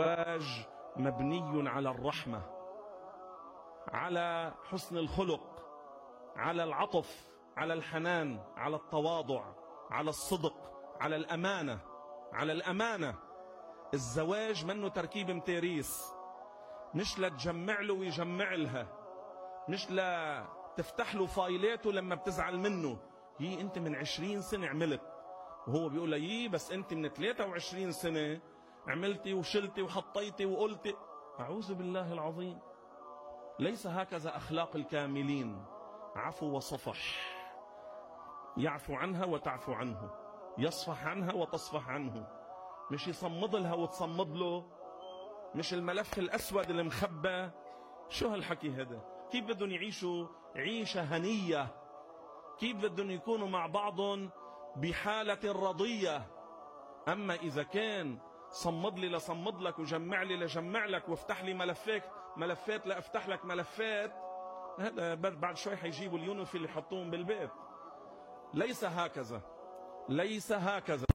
الزواج مبني على الرحمة، على حسن الخلق، على العطف، على الحنان، على التواضع، على الصدق، على الأمانة، على الأمانة. الزواج منه تركيب متيريس، مش لتجمع له ويجمع لها، مش لا تفتح له فايلاته لما بتزعل منه. هي انت من 20 سنة عملت، وهو بيقول لي بس انت من 23 سنة عملتي وشلتي وحطيتي وقلتي. أعوذ بالله العظيم. ليس هكذا أخلاق الكاملين. عفو وصفح، يعفو عنها وتعفو عنه، يصفح عنها وتصفح عنه، مش يصمد لها وتصمد له، مش الملف الأسود اللي مخبى. شو هالحكي هذا؟ كيف بدهم يعيشوا عيشة هنية؟ كيف بدهم يكونوا مع بعضهم بحالة رضية؟ أما إذا كان صمد لي لصمد لك وجمع لي لجمع لك وافتح لي ملفات لأفتح لك ملفات، هذا بعد شوي حيجيبوا اليونفي اللي يحطوهم بالبيت. ليس هكذا، ليس هكذا.